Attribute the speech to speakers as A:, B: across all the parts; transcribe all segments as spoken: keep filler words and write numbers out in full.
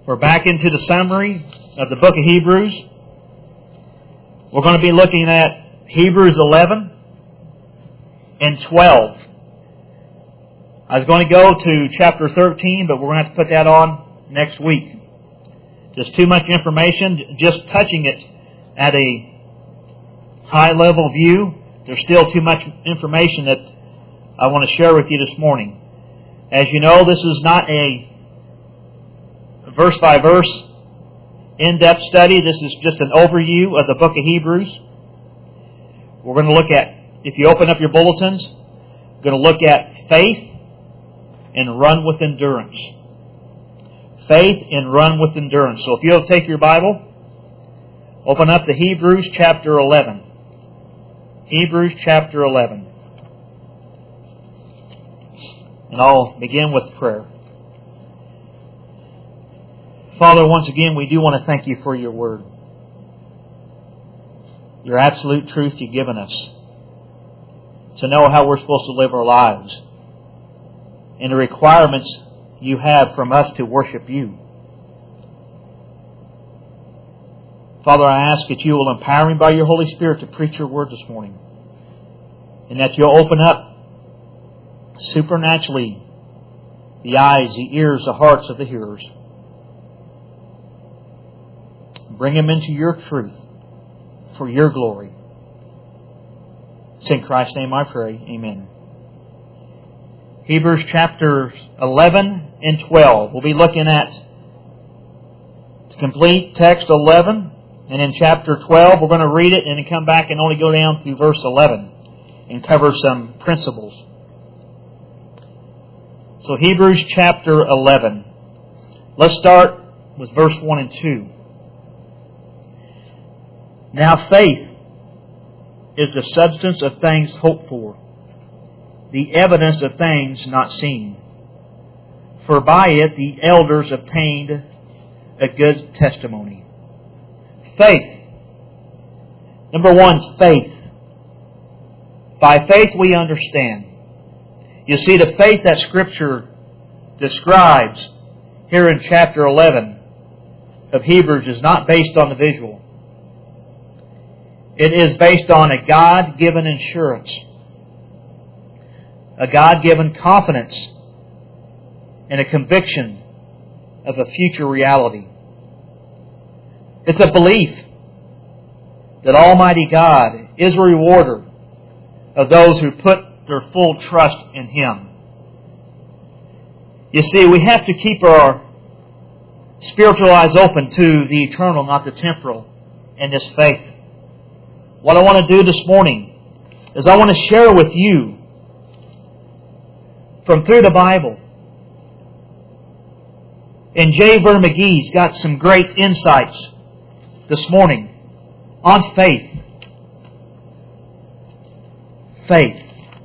A: We're back into the summary of the book of Hebrews. We're going to be looking at Hebrews eleven and twelve. I was going to go to chapter thirteen, but we're going to have to put that on next week. Just too much information, just touching it at a high-level view. There's still too much information that I want to share with you this morning. As you know, this is not a verse-by-verse in-depth study. This is just an overview of the book of Hebrews. We're going to look at, if you open up your bulletins, we're going to look at faith and run with endurance. Faith and run with endurance. So if you'll take your Bible, open up to Hebrews chapter eleven. Hebrews chapter eleven. And I'll begin with prayer. Father, once again, we do want to thank you for your word. Your absolute truth you've given us. To know how we're supposed to live our lives. And the requirements you have from us to worship you. Father, I ask that you will empower me by your Holy Spirit to preach your word this morning. And that you'll open up supernaturally the eyes, the ears, the hearts of the hearers. Bring them into your truth for your glory. It's in Christ's name I pray. Amen. Hebrews chapters eleven and twelve. We'll be looking at the complete text eleven. And in chapter twelve, we're going to read it and then come back and only go down through verse eleven and cover some principles. So Hebrews chapter eleven. Let's start with verse one and two. Now faith is the substance of things hoped for, the evidence of things not seen. For by it the elders obtained a good testimony. Faith. Number one, faith. By faith we understand. You see, the faith that Scripture describes here in chapter eleven of Hebrews is not based on the visual. It is based on a God-given assurance, a God-given confidence, and a conviction of a future reality. It's a belief that Almighty God is a rewarder of those who put their full trust in Him. You see, we have to keep our spiritual eyes open to the eternal, not the temporal, in this faith. What I want to do this morning is I want to share with you from through the Bible. And J. Vernon McGee's got some great insights this morning on faith. Faith.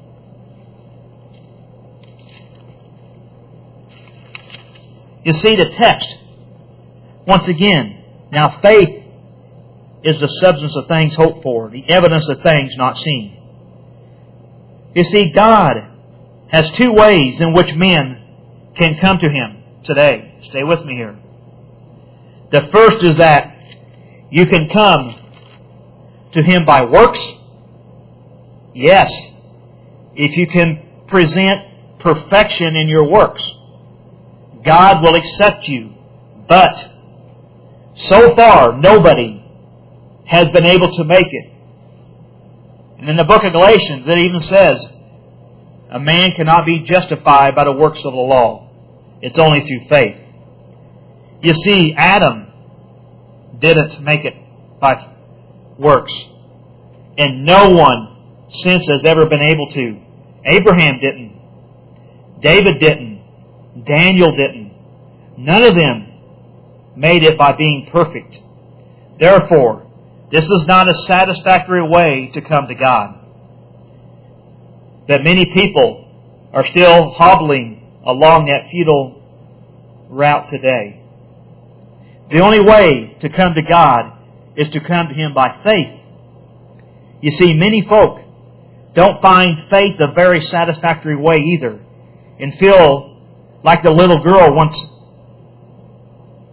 A: You see the text. Once again, now faith is the substance of things hoped for, the evidence of things not seen. You see, God has two ways in which men can come to Him today. Stay with me here. The first is that you can come to Him by works. Yes, if you can present perfection in your works, God will accept you. But so far, nobody has been able to make it. And in the book of Galatians, it even says, a man cannot be justified by the works of the law. It's only through faith. You see, Adam didn't make it by works. And no one since has ever been able to. Abraham didn't. David didn't. Daniel didn't. None of them made it by being perfect. Therefore, this is not a satisfactory way to come to God. That many people are still hobbling along that futile route today. The only way to come to God is to come to Him by faith. You see, many folk don't find faith a very satisfactory way either, and feel like the little girl once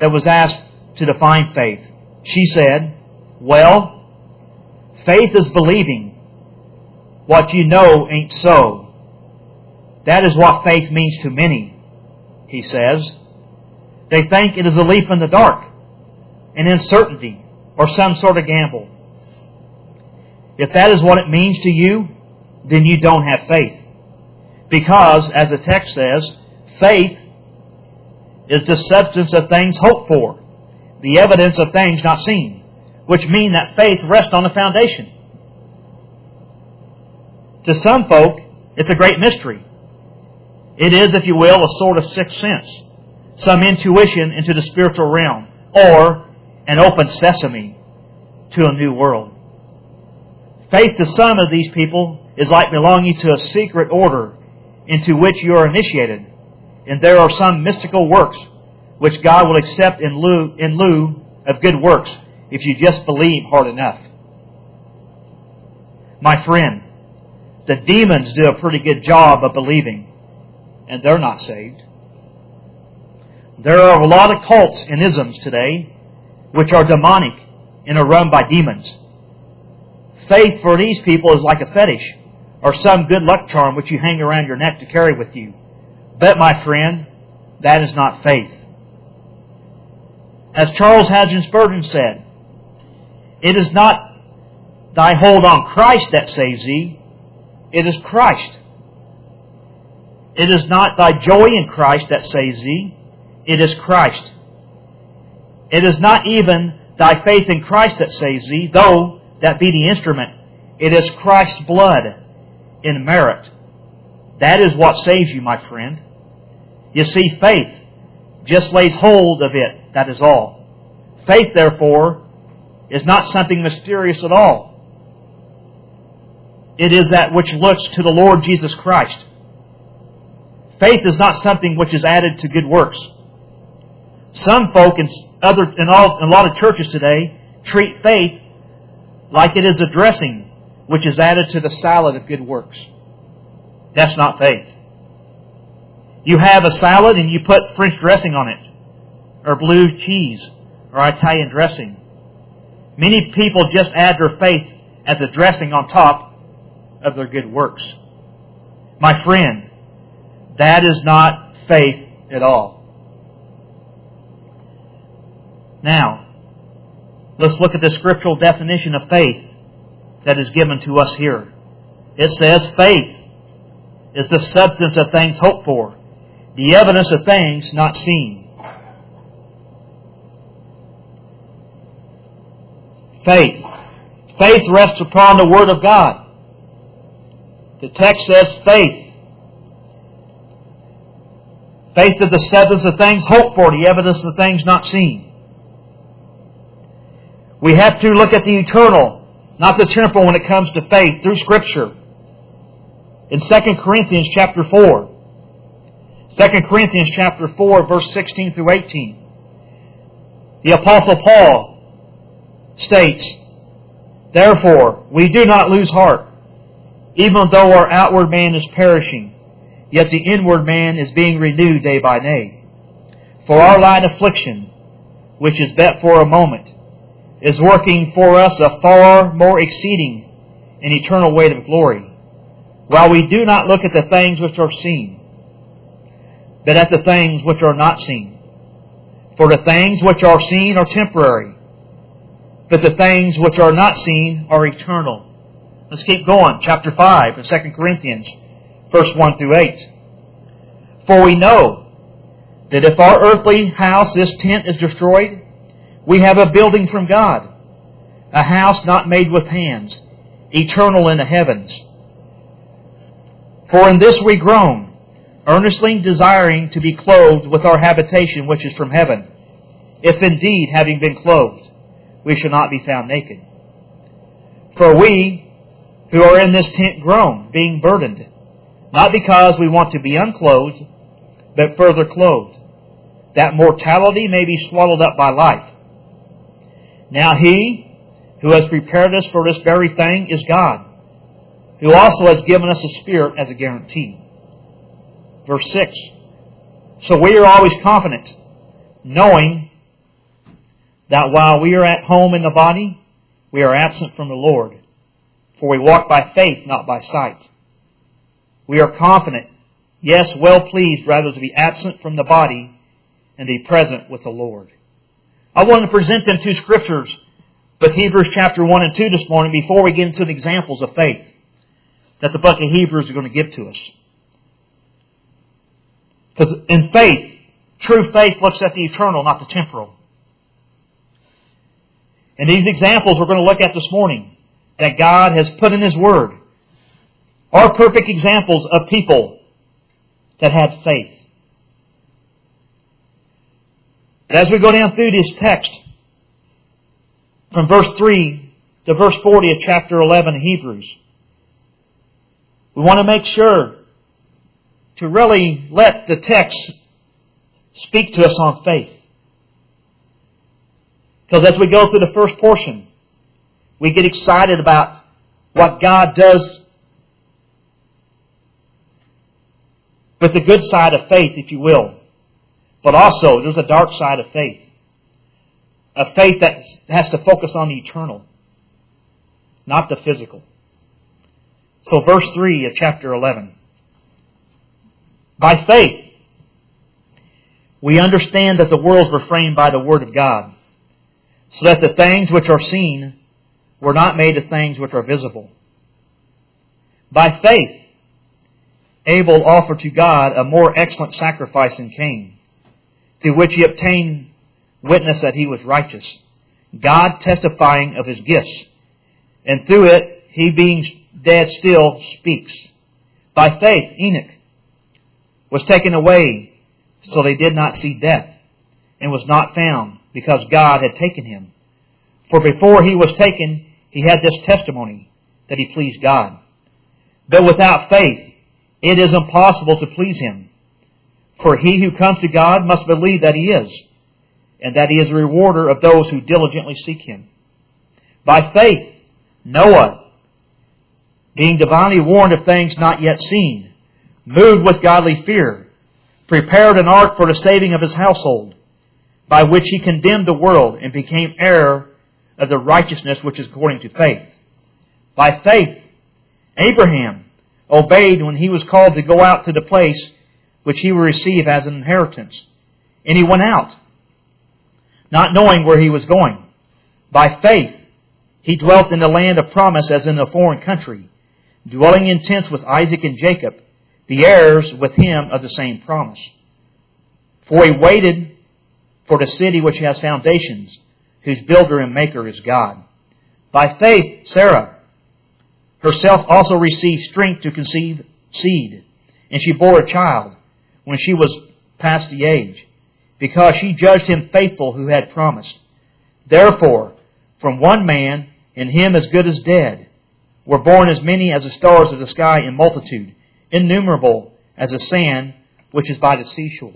A: that was asked to define faith. She said, well, faith is believing what you know ain't so. That is what faith means to many, he says. They think it is a leap in the dark, an uncertainty, or some sort of gamble. If that is what it means to you, then you don't have faith. Because, as the text says, faith is the substance of things hoped for, the evidence of things not seen, which mean that faith rests on a foundation. To some folk, it's a great mystery. It is, if you will, a sort of sixth sense, some intuition into the spiritual realm, or an open sesame to a new world. Faith to some of these people is like belonging to a secret order into which you are initiated, and there are some mystical works which God will accept in lieu, in lieu of good works if you just believe hard enough. My friend, the demons do a pretty good job of believing, and they're not saved. There are a lot of cults and isms today which are demonic and are run by demons. Faith for these people is like a fetish or some good luck charm which you hang around your neck to carry with you. But, my friend, that is not faith. As Charles Haddon Spurgeon said, it is not thy hold on Christ that saves thee, it is Christ. It is not thy joy in Christ that saves thee, it is Christ. It is not even thy faith in Christ that saves thee, though that be the instrument. It is Christ's blood in merit. That is what saves you, my friend. You see, faith just lays hold of it, that is all. Faith, therefore, is not something mysterious at all. It is that which looks to the Lord Jesus Christ. Faith is not something which is added to good works. Some folk in other in, all, in a lot of churches today treat faith like it is a dressing which is added to the salad of good works. That's not faith. You have a salad and you put French dressing on it, or blue cheese, or Italian dressing. Many people just add their faith as a dressing on top of their good works. My friend, that is not faith at all. Now, let's look at the scriptural definition of faith that is given to us here. It says, faith is the substance of things hoped for, the evidence of things not seen. Faith. Faith rests upon the Word of God. The text says faith. Faith is the substance of things hoped for, the evidence of things not seen. We have to look at the eternal, not the temporal, when it comes to faith through Scripture. In Second Corinthians chapter four, Second Corinthians chapter four, verse sixteen through eighteen, the Apostle Paul states, therefore, we do not lose heart, even though our outward man is perishing, yet the inward man is being renewed day by day. For our light affliction, which is but for a moment, is working for us a far more exceeding and eternal weight of glory, while we do not look at the things which are seen, but at the things which are not seen. For the things which are seen are temporary, but the things which are not seen are eternal. Let's keep going. Chapter five of Second Corinthians, verse one through eight. For we know that if our earthly house, this tent, is destroyed, we have a building from God, a house not made with hands, eternal in the heavens. For in this we groan, earnestly desiring to be clothed with our habitation which is from heaven, if indeed, having been clothed, we shall not be found naked. For we, who are in this tent, groan, being burdened, not because we want to be unclothed, but further clothed, that mortality may be swallowed up by life. Now He who has prepared us for this very thing is God, who also has given us a Spirit as a guarantee. Verse six. So we are always confident, knowing that while we are at home in the body, we are absent from the Lord. For we walk by faith, not by sight. We are confident, yes, well pleased rather to be absent from the body and be present with the Lord. I want to present them two scriptures, but Hebrews chapter one and two this morning, before we get into the examples of faith that the book of Hebrews are going to give to us. Because in faith, true faith looks at the eternal, not the temporal. And these examples we're going to look at this morning that God has put in His Word are perfect examples of people that had faith. But as we go down through this text, from verse three to verse forty of chapter eleven of Hebrews, we want to make sure to really let the text speak to us on faith. Because as we go through the first portion, we get excited about what God does with the good side of faith, if you will. But also, there's a dark side of faith. A faith that has to focus on the eternal, not the physical. So verse three of chapter eleven. By faith, we understand that the worlds were framed by the Word of God, so that the things which are seen were not made of things which are visible. By faith, Abel offered to God a more excellent sacrifice than Cain, through which he obtained witness that he was righteous, God testifying of his gifts, and through it, he being dead still speaks. By faith, Enoch was taken away, so they did not see death, and was not found, because God had taken him. For before he was taken, he had this testimony, that he pleased God. But without faith, it is impossible to please Him. For he who comes to God must believe that He is, and that He is a rewarder of those who diligently seek Him. By faith, Noah, being divinely warned of things not yet seen, moved with godly fear, prepared an ark for the saving of his household, by which he condemned the world and became heir of the righteousness which is according to faith. By faith, Abraham obeyed when he was called to go out to the place which he will receive as an inheritance. And he went out, not knowing where he was going. By faith, he dwelt in the land of promise as in a foreign country, dwelling in tents with Isaac and Jacob, the heirs with him of the same promise. For he waited for the city which has foundations, whose builder and maker is God. By faith, Sarah herself also received strength to conceive seed, and she bore a child when she was past the age, because she judged him faithful who had promised. Therefore, from one man, and him as good as dead, were born as many as the stars of the sky in multitude, innumerable as the sand which is by the seashore.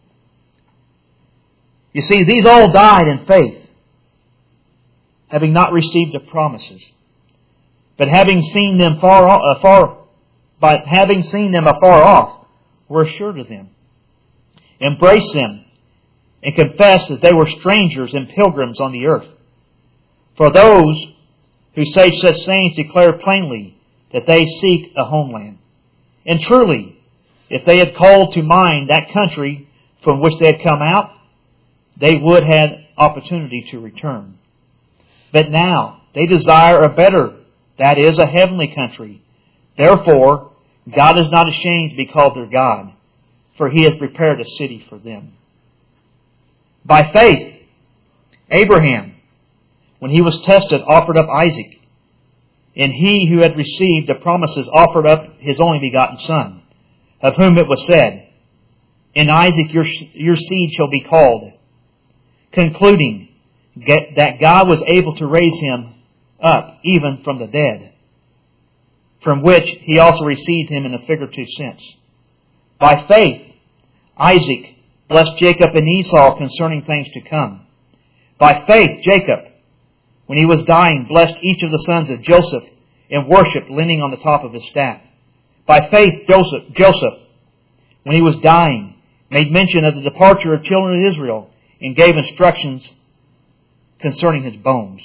A: You see, these all died in faith, having not received the promises, but having seen them far, uh, far, but having seen them afar off, were assured of them, embraced them, and confessed that they were strangers and pilgrims on the earth. For those who say such things declare plainly that they seek a homeland. And truly, if they had called to mind that country from which they had come out, they would have opportunity to return. But now they desire a better, that is, a heavenly country. Therefore, God is not ashamed to be called their God, for He has prepared a city for them. By faith, Abraham, when he was tested, offered up Isaac. And he who had received the promises offered up his only begotten son, of whom it was said, "In Isaac your, your seed shall be called," concluding that God was able to raise him up even from the dead, from which he also received him in a figurative sense. By faith, Isaac blessed Jacob and Esau concerning things to come. By faith, Jacob, when he was dying, blessed each of the sons of Joseph and worshipped leaning on the top of his staff. By faith, Joseph, Joseph, when he was dying, made mention of the departure of children of Israel and gave instructions concerning his bones.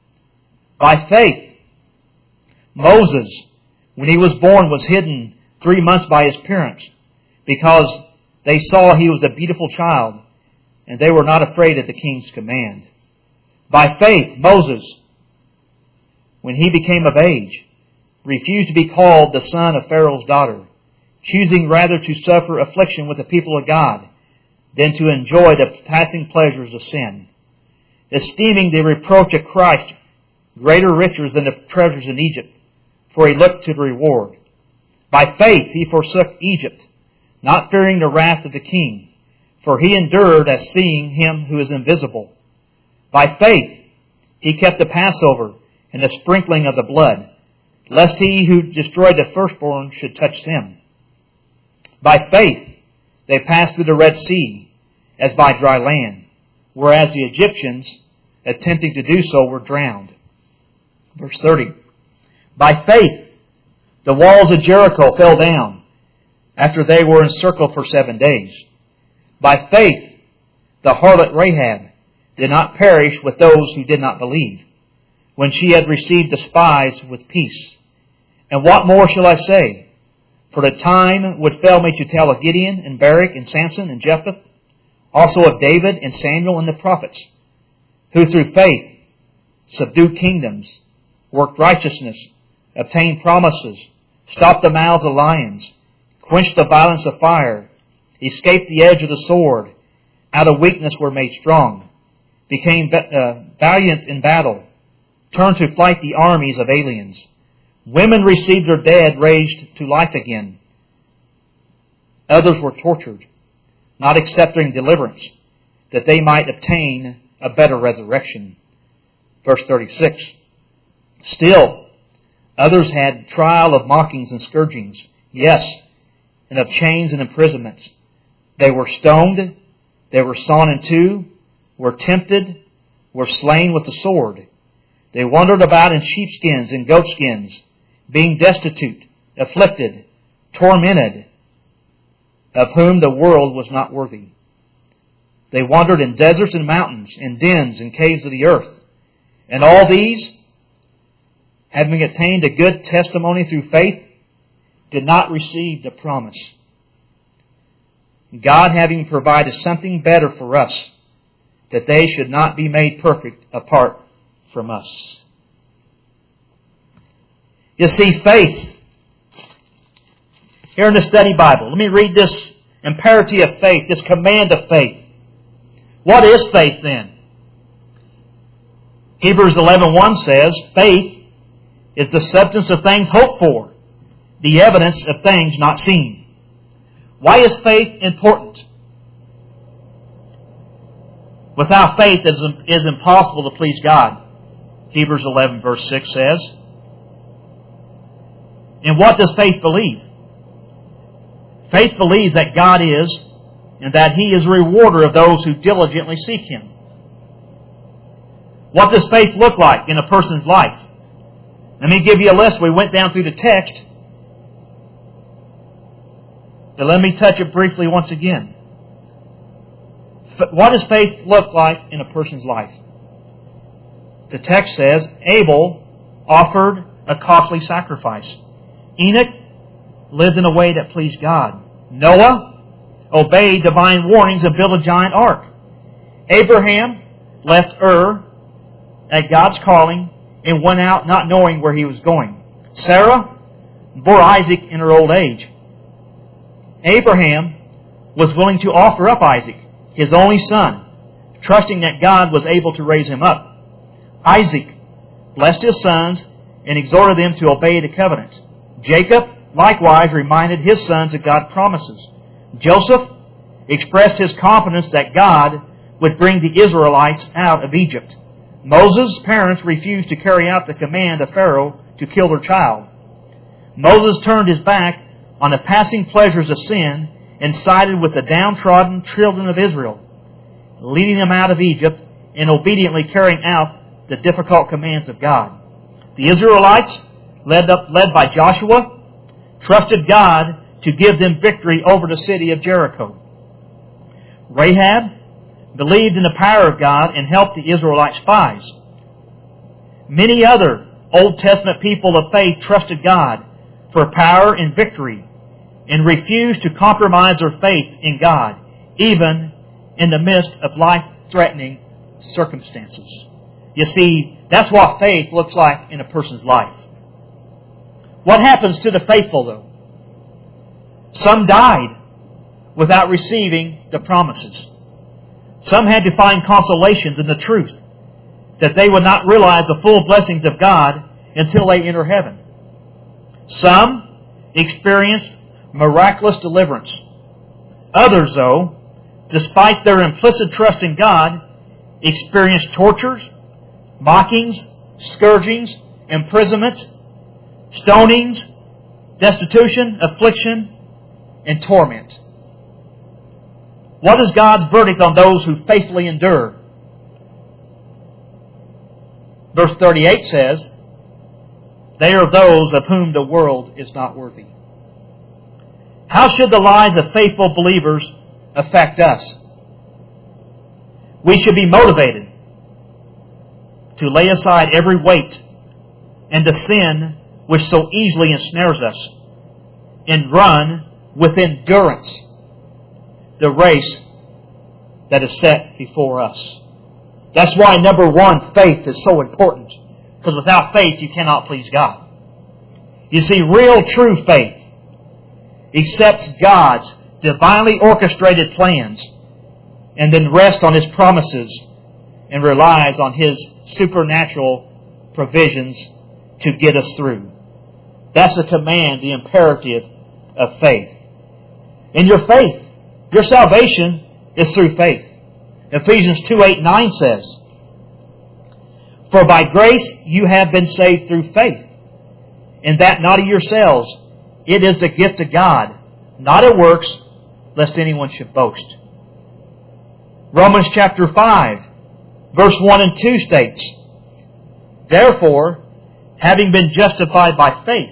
A: By faith, Moses, when he was born, was hidden three months by his parents, because they saw he was a beautiful child, and they were not afraid at the king's command. By faith, Moses, when he became of age, refused to be called the son of Pharaoh's daughter, choosing rather to suffer affliction with the people of God than to enjoy the passing pleasures of sin, esteeming the reproach of Christ greater riches than the treasures in Egypt, for he looked to the reward. By faith he forsook Egypt, not fearing the wrath of the king, for he endured as seeing him who is invisible. By faith he kept the Passover and the sprinkling of the blood, lest he who destroyed the firstborn should touch them. By faith they passed through the Red Sea as by dry land, whereas the Egyptians, attempting to do so, were drowned. Verse thirty. By faith the walls of Jericho fell down after they were encircled for seven days. By faith the harlot Rahab did not perish with those who did not believe, when she had received the spies with peace. And what more shall I say? For the time would fail me to tell of Gideon and Barak and Samson and Jephthah, also of David and Samuel and the prophets, who through faith subdued kingdoms, worked righteousness, obtained promises, stopped the mouths of lions, quenched the violence of fire, escaped the edge of the sword, out of weakness were made strong, became uh, valiant in battle, turned to flight the armies of aliens. Women received their dead raised to life again. Others were tortured, not accepting deliverance, that they might obtain a better resurrection. Verse thirty-six. Still, others had trial of mockings and scourgings, yes, and of chains and imprisonments. They were stoned, they were sawn in two, were tempted, were slain with the sword. They wandered about in sheepskins and goatskins, being destitute, afflicted, tormented, of whom the world was not worthy. They wandered in deserts and mountains, in dens and caves of the earth. And all these, having attained a good testimony through faith, did not receive the promise. God having provided something better for us, that they should not be made perfect apart from us. You see, faith. Here in the study Bible, let me read this imperative of faith, this command of faith. What is faith then? Hebrews eleven one says, faith is the substance of things hoped for, the evidence of things not seen. Why is faith important? Without faith it is impossible to please God. Hebrews eleven verse six says. And what does faith believe? Faith believes that God is, and that He is a rewarder of those who diligently seek Him. What does faith look like in a person's life? Let me give you a list. We went down through the text. But let me touch it briefly once again. What does faith look like in a person's life? The text says, Abel offered a costly sacrifice. Enoch lived in a way that pleased God. Noah obeyed divine warnings and built a giant ark. Abraham left Ur at God's calling and went out not knowing where he was going. Sarah bore Isaac in her old age. Abraham was willing to offer up Isaac, his only son, trusting that God was able to raise him up. Isaac blessed his sons and exhorted them to obey the covenant. Jacob likewise reminded his sons of God's promises. Joseph expressed his confidence that God would bring the Israelites out of Egypt. Moses' parents refused to carry out the command of Pharaoh to kill their child. Moses turned his back on the passing pleasures of sin and sided with the downtrodden children of Israel, leading them out of Egypt and obediently carrying out the difficult commands of God. The Israelites, led, up, led by Joshua, trusted God to give them victory over the city of Jericho. Rahab believed in the power of God and helped the Israelite spies. Many other Old Testament people of faith trusted God for power and victory and refused to compromise their faith in God, even in the midst of life-threatening circumstances. You see, that's what faith looks like in a person's life. What happens to the faithful, though? Some died without receiving the promises. Some had to find consolations in the truth that they would not realize the full blessings of God until they enter heaven. Some experienced miraculous deliverance. Others, though, despite their implicit trust in God, experienced tortures, mockings, scourgings, imprisonment, stonings, destitution, affliction, and torment. What is God's verdict on those who faithfully endure? Verse thirty-eight says, "They are those of whom the world is not worthy." How should the lives of faithful believers affect us? We should be motivated to lay aside every weight and the sin which so easily ensnares us, and run with endurance the race that is set before us. That's why, number one, faith is so important. Because without faith, you cannot please God. You see, real, true faith accepts God's divinely orchestrated plans and then rests on His promises and relies on His supernatural provisions to get us through. That's the command, the imperative of faith. In your faith, your salvation is through faith. Ephesians two, eight, nine says, "For by grace you have been saved through faith, and that not of yourselves. It is the gift of God, not of works, lest anyone should boast." Romans chapter five, verse one and two states, "Therefore, having been justified by faith,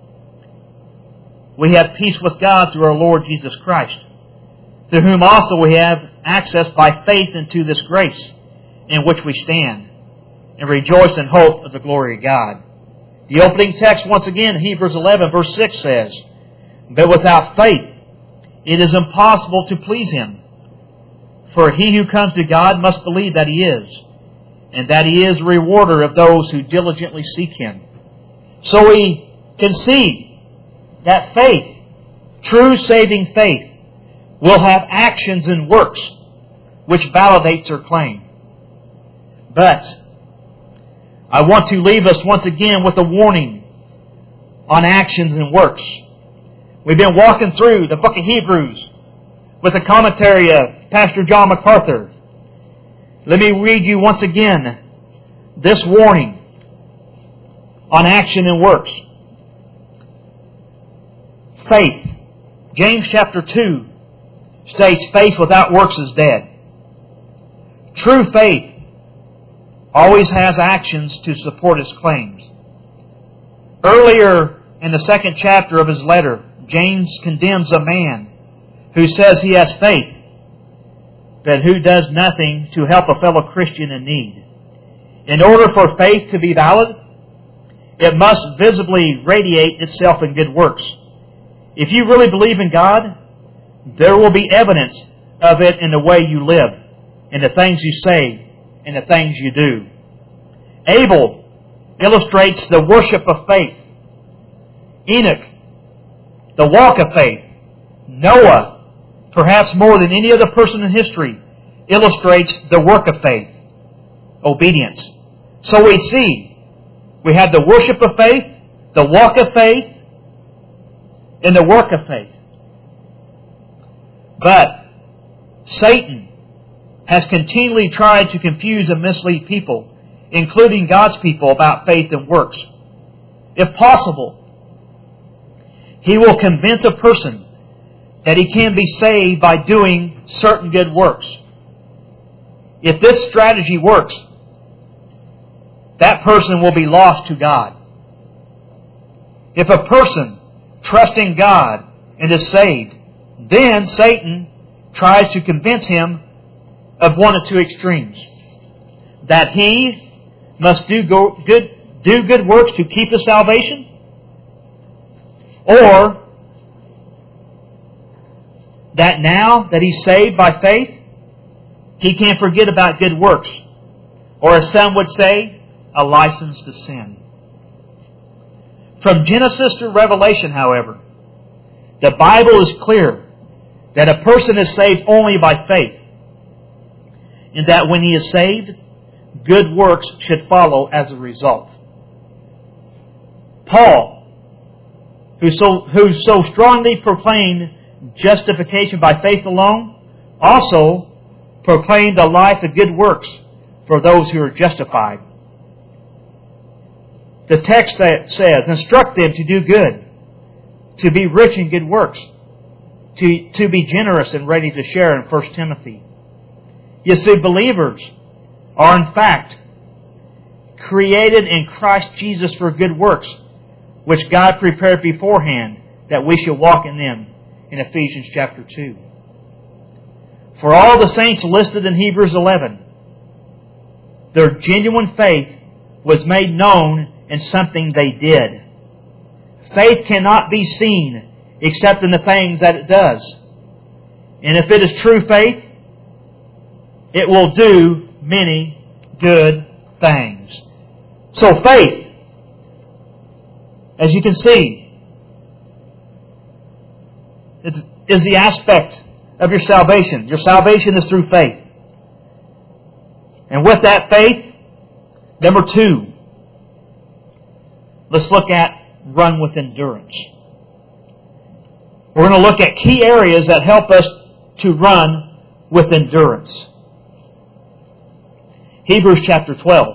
A: we have peace with God through our Lord Jesus Christ, through whom also we have access by faith into this grace in which we stand, and rejoice in hope of the glory of God." The opening text, once again, Hebrews eleven, verse six says, "But without faith it is impossible to please Him. For he who comes to God must believe that He is, and that He is a rewarder of those who diligently seek Him." So we can see that faith, true saving faith, will have actions and works which validates her claim. But I want to leave us once again with a warning on actions and works. We've been walking through the book of Hebrews with the commentary of Pastor John MacArthur. Let me read you once again this warning on action and works. Faith. James chapter two states faith without works is dead. True faith always has actions to support its claims. Earlier in the second chapter of his letter, James condemns a man who says he has faith, but who does nothing to help a fellow Christian in need. In order for faith to be valid, it must visibly radiate itself in good works. If you really believe in God, there will be evidence of it in the way you live, in the things you say, in the things you do. Abel illustrates the worship of faith. Enoch, the walk of faith. Noah, perhaps more than any other person in history, illustrates the work of faith, obedience. So we see, we have the worship of faith, the walk of faith, and the work of faith. But Satan has continually tried to confuse and mislead people, including God's people, about faith and works. If possible, he will convince a person that he can be saved by doing certain good works. If this strategy works, that person will be lost to God. If a person trusts in God and is saved, then Satan tries to convince him of one of two extremes. That he must do go, good, do good works to keep his salvation, or that now that he's saved by faith, he can forget about good works, or as some would say, a license to sin. From Genesis to Revelation, however, the Bible is clear that a person is saved only by faith, and that when he is saved, good works should follow as a result. Paul, who so, who so strongly proclaimed justification by faith alone, also proclaimed a life of good works for those who are justified. The text says, instruct them to do good, to be rich in good works, to, to be generous and ready to share in First Timothy. You see, believers are in fact created in Christ Jesus for good works, which God prepared beforehand that we should walk in them in Ephesians chapter two. For all the saints listed in Hebrews eleven, their genuine faith was made known in something they did. Faith cannot be seen except in the things that it does. And if it is true faith, it will do many good things. So faith, as you can see, is the aspect of your salvation. Your salvation is through faith. And with that faith, number two, let's look at run with endurance. We're going to look at key areas that help us to run with endurance. Hebrews chapter twelve.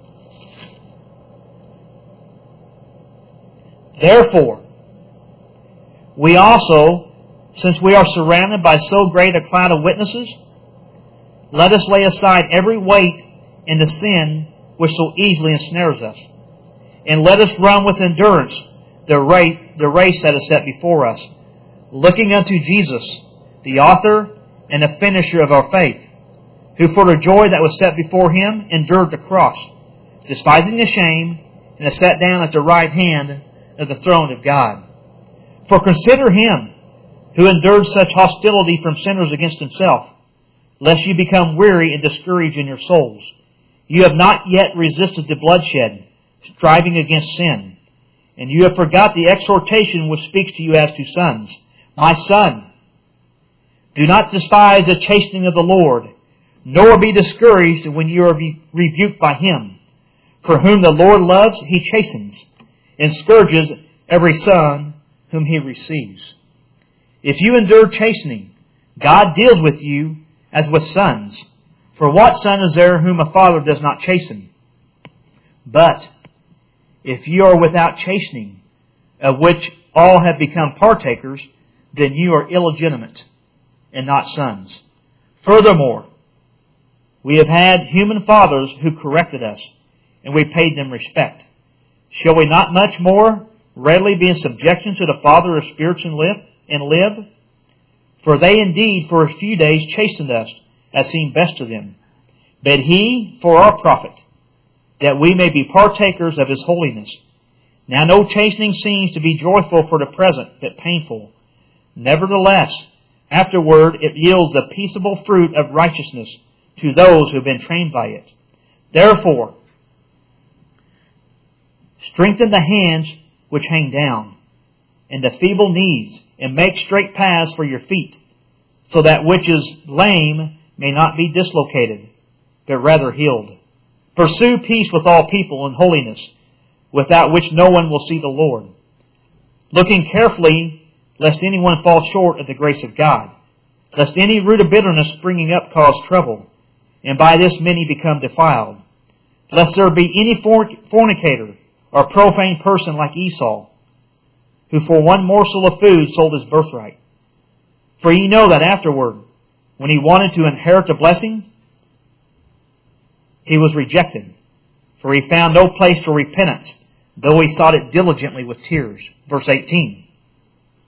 A: Therefore, we also, since we are surrounded by so great a cloud of witnesses, let us lay aside every weight and the sin which so easily ensnares us, and let us run with endurance the race, the race that is set before us, looking unto Jesus, the author and the finisher of our faith, who for the joy that was set before him endured the cross, despising the shame, and is sat down at the right hand of the throne of God. For consider him who endured such hostility from sinners against himself, lest you become weary and discouraged in your souls. You have not yet resisted the bloodshed, striving against sin. And you have forgot the exhortation which speaks to you as to sons. My son, do not despise the chastening of the Lord, nor be discouraged when you are rebuked by him. For whom the Lord loves, he chastens, and scourges every son whom he receives. If you endure chastening, God deals with you as with sons. For what son is there whom a father does not chasten? But if you are without chastening, of which all have become partakers, then you are illegitimate and not sons. Furthermore, we have had human fathers who corrected us, and we paid them respect. Shall we not much more readily be in subjection to the Father of spirits and live? And live? For they indeed for a few days chastened us, as seemed best to them. But He for our profit, that we may be partakers of His holiness. Now no chastening seems to be joyful for the present, but painful. Nevertheless, afterward it yields a peaceable fruit of righteousness to those who have been trained by it. Therefore, strengthen the hands which hang down, and the feeble knees, and make straight paths for your feet, so that which is lame may not be dislocated, but rather healed. Pursue peace with all people and holiness, without which no one will see the Lord. Looking carefully, lest anyone fall short of the grace of God, lest any root of bitterness springing up cause trouble, and by this many become defiled. Lest there be any fornicator or profane person like Esau, who for one morsel of food sold his birthright. For ye know that afterward, when he wanted to inherit the blessing, he was rejected, for he found no place for repentance, though he sought it diligently with tears. Verse eighteen.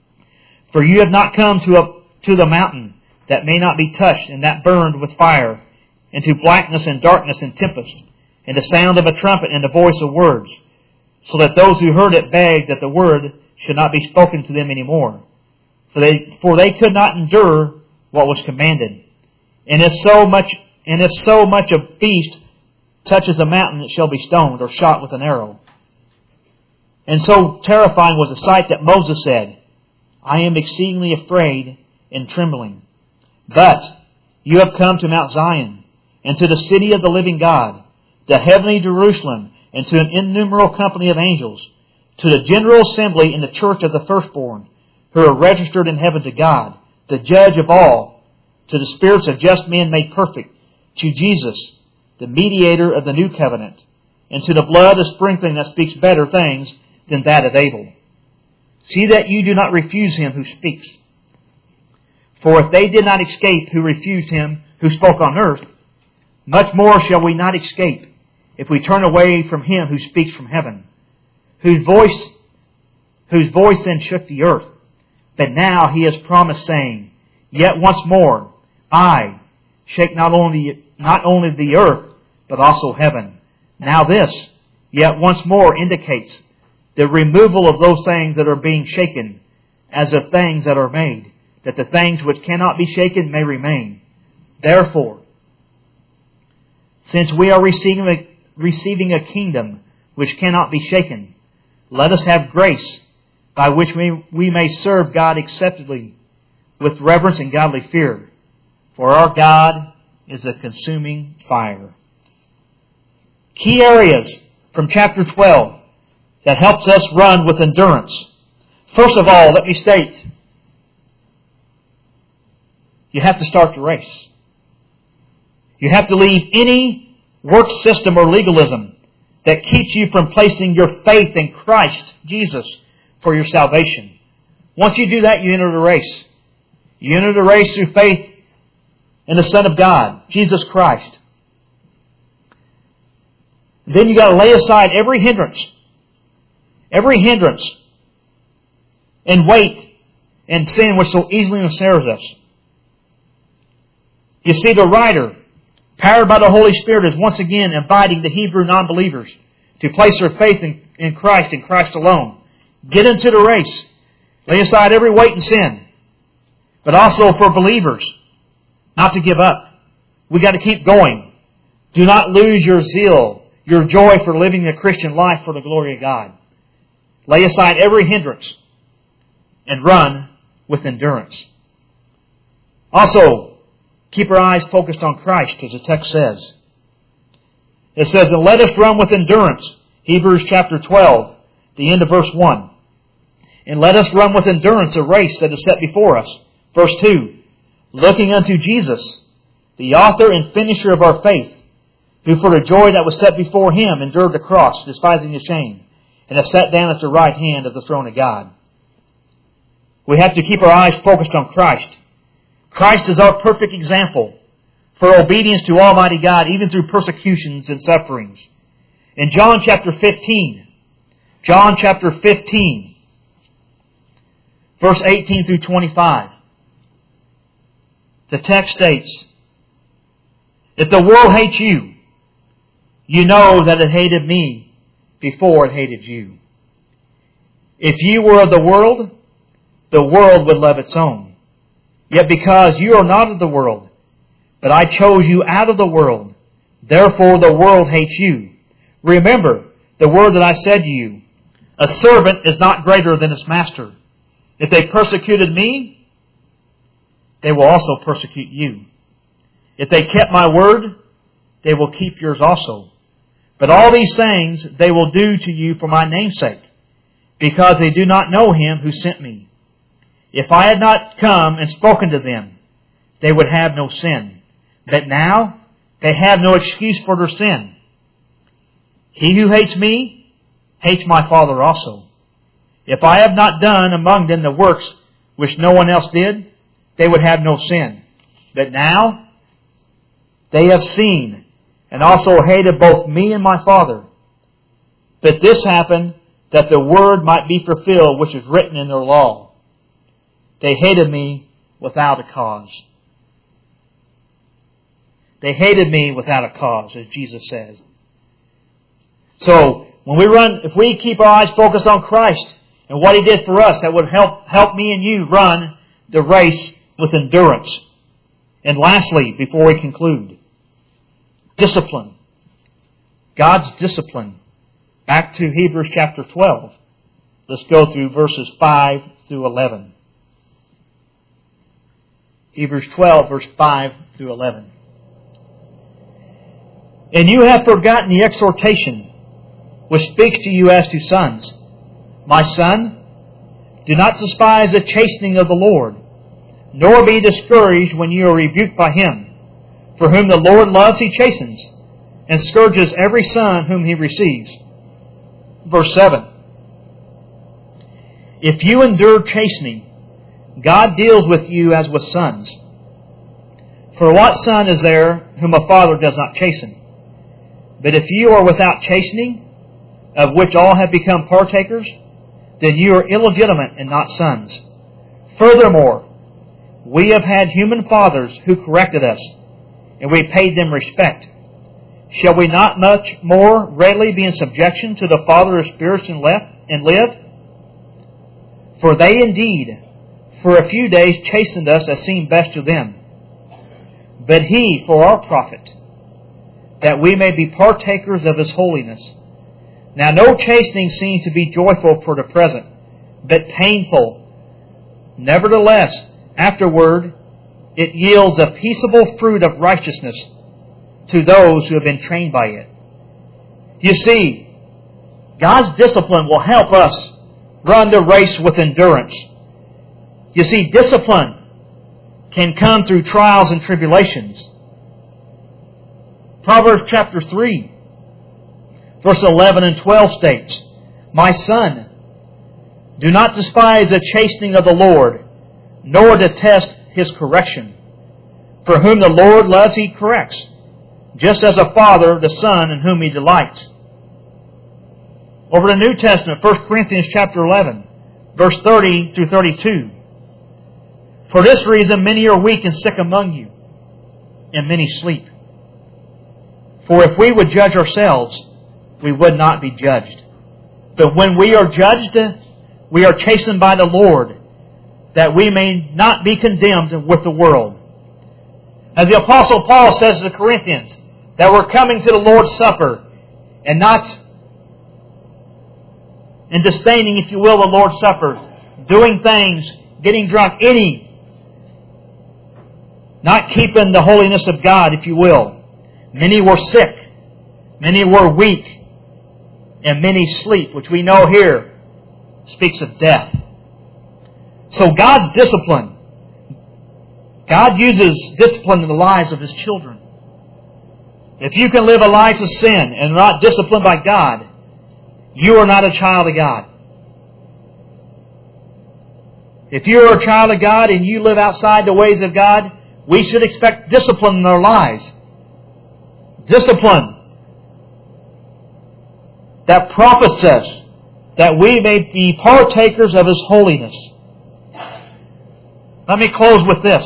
A: For you have not come to, a, to the mountain that may not be touched, and that burned with fire, into blackness and darkness and tempest, and the sound of a trumpet and the voice of words, so that those who heard it begged that the word should not be spoken to them any more. For they, for they could not endure what was commanded. And if so much, and if so much a beast touches a mountain, it shall be stoned or shot with an arrow. And so terrifying was the sight that Moses said, I am exceedingly afraid and trembling. But you have come to Mount Zion, and to the city of the living God, the heavenly Jerusalem, and to an innumerable company of angels, to the general assembly in the church of the firstborn, who are registered in heaven, to God, the judge of all, to the spirits of just men made perfect, to Jesus, the mediator of the new covenant, and to the blood of sprinkling that speaks better things than that of Abel. See that you do not refuse him who speaks. For if they did not escape who refused him who spoke on earth, much more shall we not escape if we turn away from him who speaks from heaven, whose voice, whose voice then shook the earth. But now he has promised, saying, Yet once more, I shake not only, not only the earth, but also heaven. Now this, yet once more, indicates the removal of those things that are being shaken, as of things that are made, that the things which cannot be shaken may remain. Therefore, since we are receiving a, receiving a kingdom which cannot be shaken, let us have grace by which we, we may serve God acceptably with reverence and godly fear. For our God is a consuming fire. Key areas from chapter twelve that helps us run with endurance. First of all, let me state, you have to start the race. You have to leave any work system or legalism that keeps you from placing your faith in Christ Jesus for your salvation. Once you do that, you enter the race. You enter the race through faith in the Son of God, Jesus Christ. Then you got to lay aside every hindrance, every hindrance, and weight and sin which so easily ensnares us. You see, the writer, powered by the Holy Spirit, is once again inviting the Hebrew non-believers to place their faith in, in Christ and Christ alone. Get into the race. Lay aside every weight and sin. But also for believers, not to give up. We've got to keep going. Do not lose your zeal, your joy for living the Christian life for the glory of God. Lay aside every hindrance and run with endurance. Also, keep our eyes focused on Christ, as the text says. It says, and let us run with endurance. Hebrews chapter twelve, the end of verse one. And let us run with endurance a race that is set before us. Verse two, looking unto Jesus, the author and finisher of our faith, who for the joy that was set before him endured the cross, despising the shame, and has sat down at the right hand of the throne of God. We have to keep our eyes focused on Christ. Christ is our perfect example for obedience to Almighty God, even through persecutions and sufferings. In John chapter fifteen, John chapter fifteen, verse eighteen through twenty-five, the text states, if the world hates you, you know that it hated me before it hated you. If you were of the world, the world would love its own. Yet because you are not of the world, but I chose you out of the world, therefore the world hates you. Remember the word that I said to you, a servant is not greater than his master. If they persecuted me, they will also persecute you. If they kept my word, they will keep yours also. But all these things they will do to you for my name's sake, because they do not know him who sent me. If I had not come and spoken to them, they would have no sin. But now they have no excuse for their sin. He who hates me hates my Father also. If I have not done among them the works which no one else did, they would have no sin. But now they have seen and also hated both me and my Father. But this happened that the word might be fulfilled which is written in their law. They hated me without a cause. They hated me without a cause, as Jesus says. So, when we run, if we keep our eyes focused on Christ and what He did for us, that would help, help me and you run the race with endurance. And lastly, before we conclude, discipline. God's discipline. Back to Hebrews chapter twelve. Let's go through verses five through eleven. Hebrews twelve, verse five through eleven. And you have forgotten the exhortation which speaks to you as to sons. My son, do not despise the chastening of the Lord, nor be discouraged when you are rebuked by Him. For whom the Lord loves, He chastens, and scourges every son whom He receives. Verse seven. If you endure chastening, God deals with you as with sons. For what son is there whom a father does not chasten? But if you are without chastening, of which all have become partakers, then you are illegitimate and not sons. Furthermore, we have had human fathers who corrected us, and we paid them respect. Shall we not much more readily be in subjection to the Father of spirits and live? For they indeed, for a few days, chastened us as seemed best to them. But He for our profit, that we may be partakers of His holiness. Now no chastening seems to be joyful for the present, but painful. Nevertheless, afterward, it yields a peaceable fruit of righteousness to those who have been trained by it. You see, God's discipline will help us run the race with endurance. You see, discipline can come through trials and tribulations. Proverbs chapter three, verse eleven and twelve states, My son, do not despise the chastening of the Lord, nor detest His correction. For whom the Lord loves, He corrects, just as a father the son in whom He delights. Over the New Testament, First Corinthians chapter eleven, verse thirty through thirty-two. For this reason many are weak and sick among you, and many sleep. For if we would judge ourselves, we would not be judged. But when we are judged, we are chastened by the Lord, that we may not be condemned with the world. As the Apostle Paul says to the Corinthians, that we're coming to the Lord's Supper, and not in disdaining, if you will, the Lord's Supper, doing things, getting drunk, any, not keeping the holiness of God, if you will. Many were sick, many were weak, and many sleep, which we know here speaks of death. So God's discipline, God uses discipline in the lives of His children. If you can live a life of sin and not disciplined by God, you are not a child of God. If you are a child of God and you live outside the ways of God, we should expect discipline in our lives. Discipline that profits us, that we may be partakers of His holiness. Let me close with this.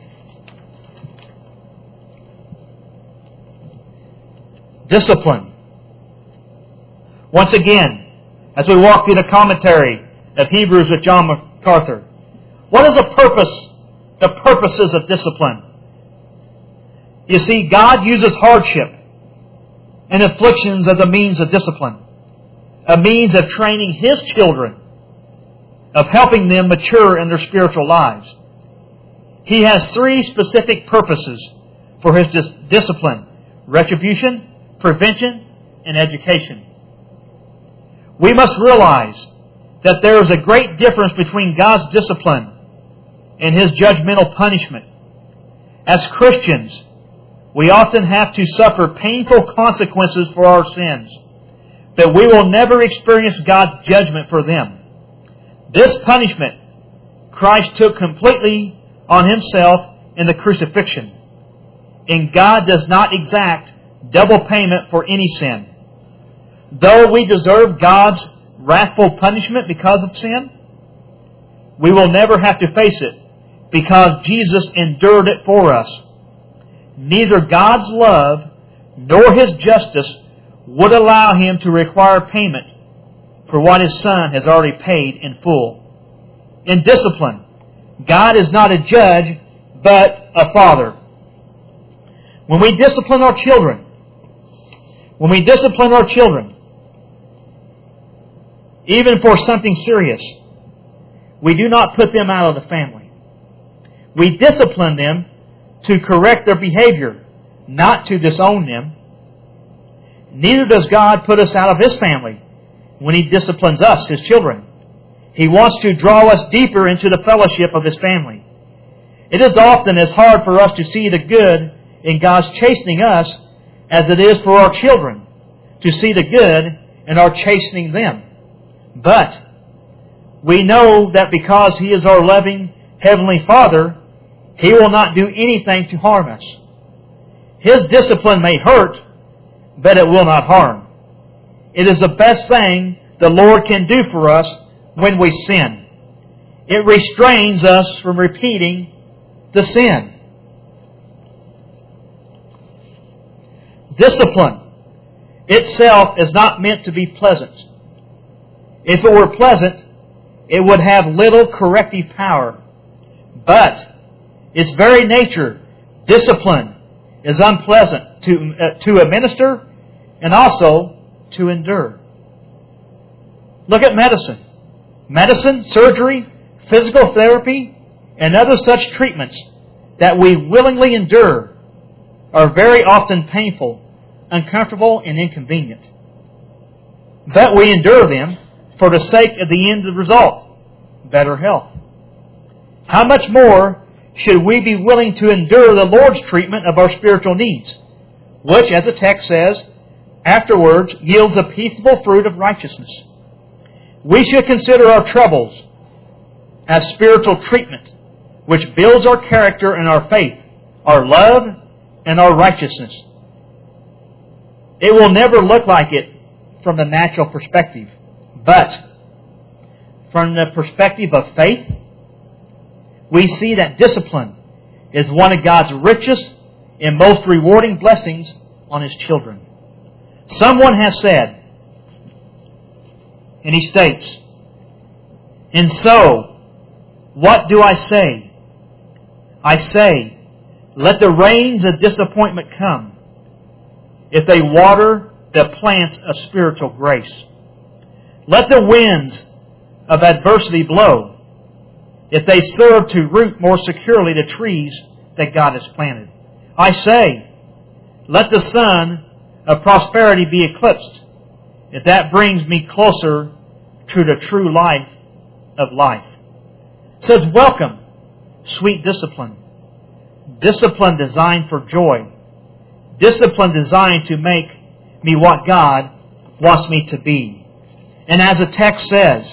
A: Discipline. Once again, as we walk through the commentary of Hebrews with John MacArthur, what is the purpose, the purposes of discipline? You see, God uses hardship and afflictions as a means of discipline, a means of training His children, of helping them mature in their spiritual lives. He has three specific purposes for His dis- discipline: retribution, prevention, and education. We must realize that there is a great difference between God's discipline and His judgmental punishment. As Christians, we often have to suffer painful consequences for our sins, but we will never experience God's judgment for them. This punishment Christ took completely on Himself in the crucifixion, and God does not exact double payment for any sin. Though we deserve God's wrathful punishment because of sin, we will never have to face it because Jesus endured it for us. neither God's love nor His justice would allow Him to require payment for what His Son has already paid in full. In discipline, God is not a judge, but a Father. When we discipline our children, when we discipline our children, even for something serious, we do not put them out of the family. We discipline them to correct their behavior, not to disown them. Neither does God put us out of His family when He disciplines us, His children. He wants to draw us deeper into the fellowship of His family. It is often as hard for us to see the good in God's chastening us as it is for our children to see the good in our chastening them. But we know that because He is our loving Heavenly Father, He will not do anything to harm us. His discipline may hurt, but it will not harm. It is the best thing the Lord can do for us when we sin. It restrains us from repeating the sin. Discipline itself is not meant to be pleasant. If it were pleasant, it would have little corrective power. But its very nature, discipline, is unpleasant to, uh, to administer and also to endure. Look at medicine. Medicine, surgery, physical therapy, and other such treatments that we willingly endure are very often painful, uncomfortable, and inconvenient. But we endure them for the sake of the end result, better health. How much more should we be willing to endure the Lord's treatment of our spiritual needs, which, as the text says, afterwards yields a peaceable fruit of righteousness? We should consider our troubles as spiritual treatment, which builds our character and our faith, our love and our righteousness. It will never look like it from the natural perspective, but from the perspective of faith, we see that discipline is one of God's richest and most rewarding blessings on His children. Someone has said, and he states, "And so, what do I say? I say, let the rains of disappointment come, if they water the plants of spiritual grace. Let the winds of adversity blow, if they serve to root more securely the trees that God has planted. I say, let the sun of prosperity be eclipsed, if that brings me closer to the true life of life." It says, welcome, sweet discipline. Discipline designed for joy. Discipline designed to make me what God wants me to be. And as the text says,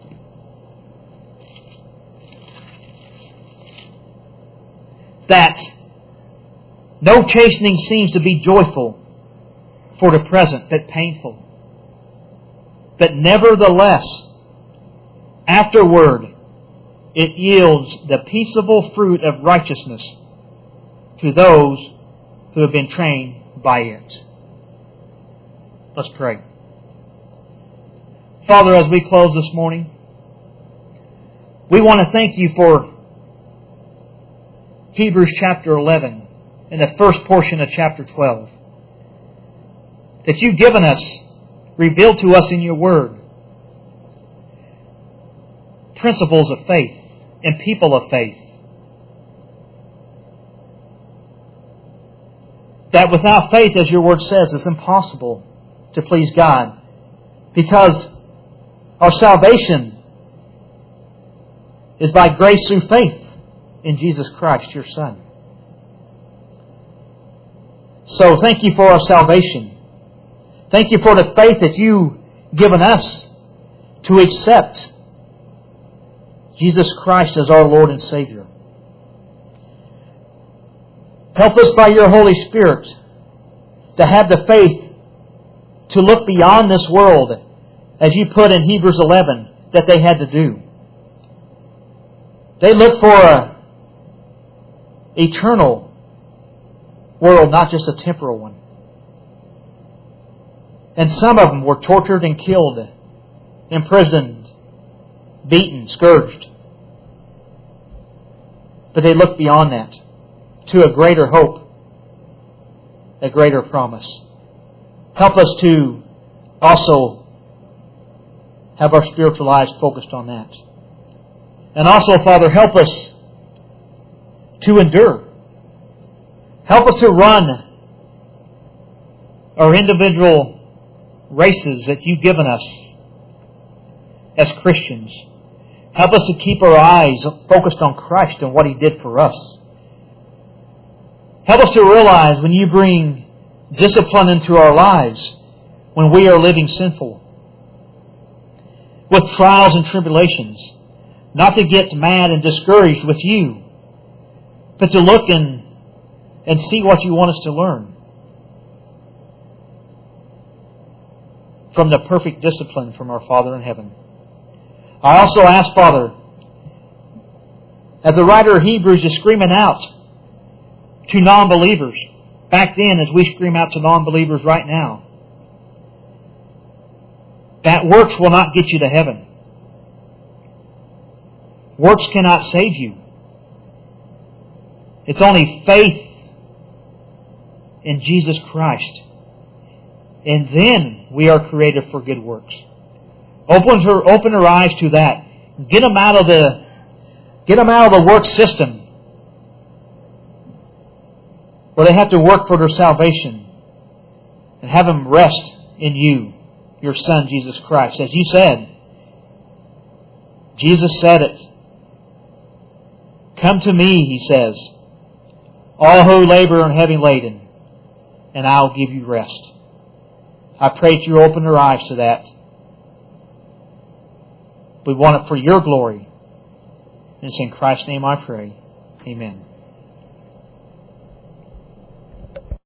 A: that no chastening seems to be joyful for the present, but painful. But nevertheless, afterward, it yields the peaceable fruit of righteousness to those who have been trained by it. Let's pray. Father, as we close this morning, we want to thank You for Hebrews chapter eleven and the first portion of chapter twelve. That You've given us, revealed to us in Your Word, principles of faith and people of faith. That without faith, as Your Word says, it's impossible to please God, because our salvation is by grace through faith in Jesus Christ, Your Son. So thank You for our salvation. Thank You for the faith that You've given us to accept Jesus Christ as our Lord and Savior. Help us by Your Holy Spirit to have the faith to look beyond this world, as You put in Hebrews eleven that they had to do. They looked for a eternal world, not just a temporal one. And some of them were tortured and killed, imprisoned, beaten, scourged. But they looked beyond that to a greater hope, a greater promise. Help us to also have our spiritual eyes focused on that. And also, Father, help us to endure. Help us to run our individual races that you've given us as Christians. Help us to keep our eyes focused on Christ and what He did for us. Help us to realize when you bring discipline into our lives, when we are living sinful, with trials and tribulations, not to get mad and discouraged with you, but to look and, and see what you want us to learn from the perfect discipline from our Father in heaven. I also ask, Father, as the writer of Hebrews is screaming out to non-believers, back then as we scream out to non-believers right now, that works will not get you to heaven. Works cannot save you. It's only faith in Jesus Christ. And then we are created for good works. Open her, open her eyes to that. Get them out of the, get them out of the work system where they have to work for their salvation, and have them rest in you, your Son, Jesus Christ. As you said, Jesus said it. Come to me, He says, all who labor and heavy laden, and I'll give you rest. I pray that you open their eyes to that. We want it for your glory. And it's in Christ's name I pray. Amen.